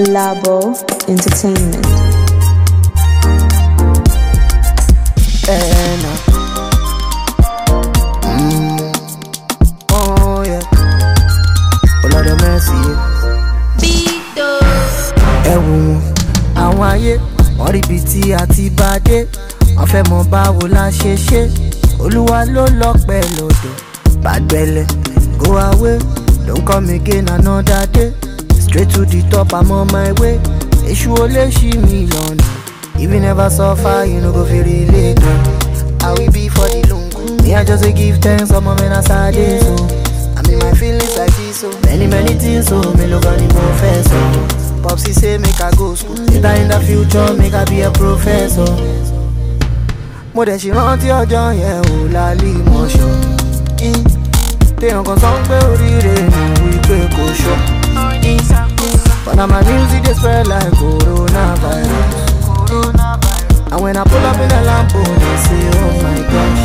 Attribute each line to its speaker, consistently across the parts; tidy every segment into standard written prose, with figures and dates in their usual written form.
Speaker 1: Labo Entertainment.
Speaker 2: Oh yeah. Oh Lord have mercy. Ẹ̀wù àwọn ayé wọ́n rí ibi tí a ti bá dé. Wọ́n fẹ́ mọ báwo la ṣe ṣe. Olúwa ló lọ́pẹ́ lọ́dọ̀. Bàgbẹ́lẹ̀ go away. Don't come again another day. Straight to the top, I'm on my way. Èṣù ò lè ṣì mí lọ́nà. If you never suffer, you no go feel relate. I will be for the lungu. Me, I just dey give thanks for my men as I dey so. I mean my feelings like this so. Many things so. Me look on the professor. Popsy say make I go school. Later in the future, make I be a professor. Mo dẹ̀ ṣì rántí ọjọ́ yẹn ò lálẹ́ ìmọ̀ṣọ́. Téèyàn kan sọ pé oríire mi wípé kò ṣọ́. But now my music dey spread like coronavirus. And when I pull up in a Lambo, they say, oh my gosh.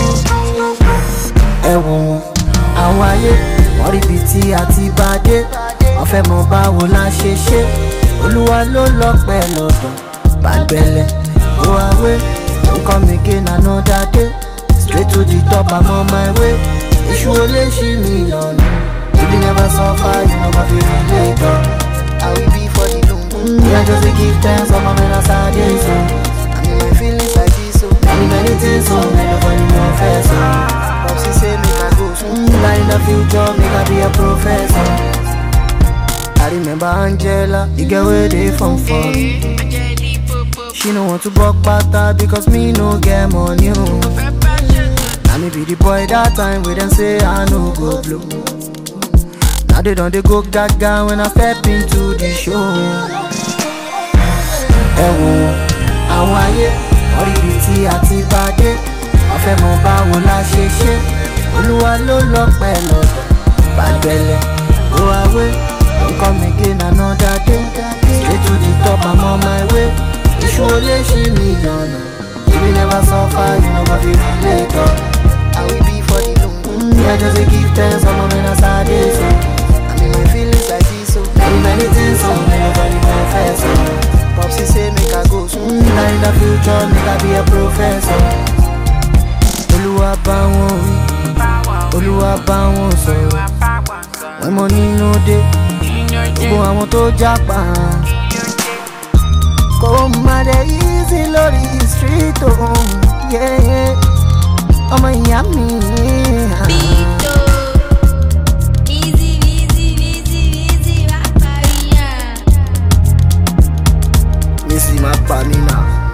Speaker 2: Ẹ̀wọ̀n àwọn ayé wọ́n rí ibi tí a ti bá dé. Wọ́n fẹ́ mọ báwo la ṣe ṣe. Olúwa ló lọ́pẹ́ lọ́dọ̀. Bàgbẹ́lẹ̀ go away. Don't come again another day. Straight to the top, I'm on my way. Èṣù ò lè ṣì mí lọ́nà. If you never suffer, you no go feel relate. I will be for the lungu. Me, I just dey give thanks for my men as I dey so. I mean my feelings like this so. Many things so. Me nobody know first so. Popsy say make I go school. Like in the future, make I be a professor. I remember Angela, the girl where they from. She no want to buck pata because me no get money. Now me be the boy that time where them say I no go blow. Now they don't go gaga when I step into the show. Ẹ̀wọ̀n àwọn ayé wọ́n rí ibi tí a ti bá dé. Wọ́n fẹ́ mọ báwo la ṣe ṣe. Olúwa ló lọ́pẹ́ lọ́dọ̀. Bàgbẹ́lẹ̀ go away. Don't come again another day. Straight to the top, I'm on my way. Èṣù ò lè ṣì mí lọ́nà. If you never suffer, you no go feel relate. I will be for the lungu. Me, I just dey give thanks for my men as I dey so. I mean my feelings like this so. Many things so. Me nobody confess so. Popsy say make I go school. Now in the future, make I be a professor. Olúwa bá wọn wí. Olúwa bá wọn sọ̀rọ̀. When money no dey. Gbogbo àwọn tó jápa. Kò má dé easy lórí street o. Ọmọ ìyá mi. Missy má pa mí náà.